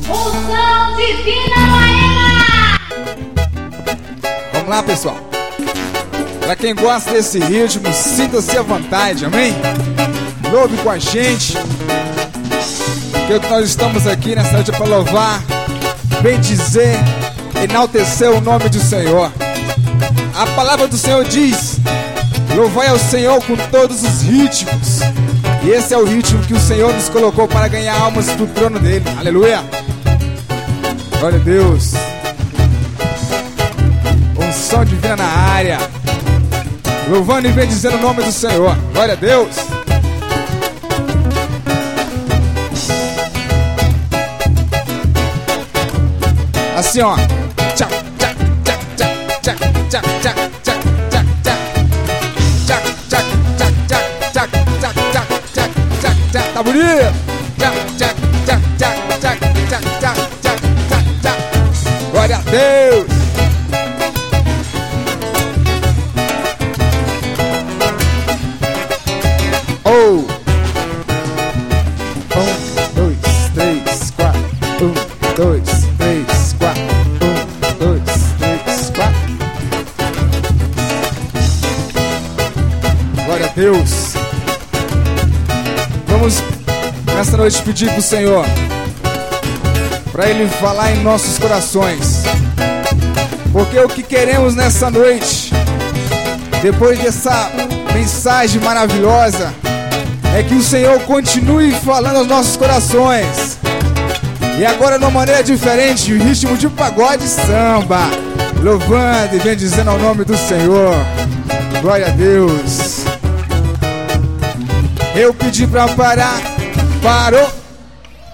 Unção Divina Laena! Vamos lá, pessoal. Pra quem gosta desse ritmo, sinta-se à vontade, amém? Louve com a gente, porque nós estamos aqui nessa noite para louvar, bendizer, enaltecer o nome do Senhor. A palavra do Senhor diz: louvai ao Senhor com todos os ritmos. E esse é o ritmo que o Senhor nos colocou para ganhar almas do trono dele. Aleluia! Glória a Deus. Unção divina na área, louvando e bendizendo o nome do Senhor. Glória a Deus. Assim, ó. Tchau, tchau, tchau, tchau, tchau, tchau, tchau, tchau, tchau, tchau, tchau, tchau, tchau, tchau, tchau, tá bonito? Tchau, tchau, tchau, tchau, tchau, tchau, tchau, tchau, tchau. Glória a Deus. Oh. 1, 2, 3, 4. 1, 2, 3, 4. 1, 2, 3, 4. Glória a Deus. Vamos nessa noite pedir pro Senhor, para Ele falar em nossos corações, porque o que queremos nessa noite, depois dessa mensagem maravilhosa, é que o Senhor continue falando aos nossos corações. E agora de uma maneira diferente, o ritmo de pagode e samba, louvando e bendizendo ao nome do Senhor. Glória a Deus. Eu pedi pra parar, parou.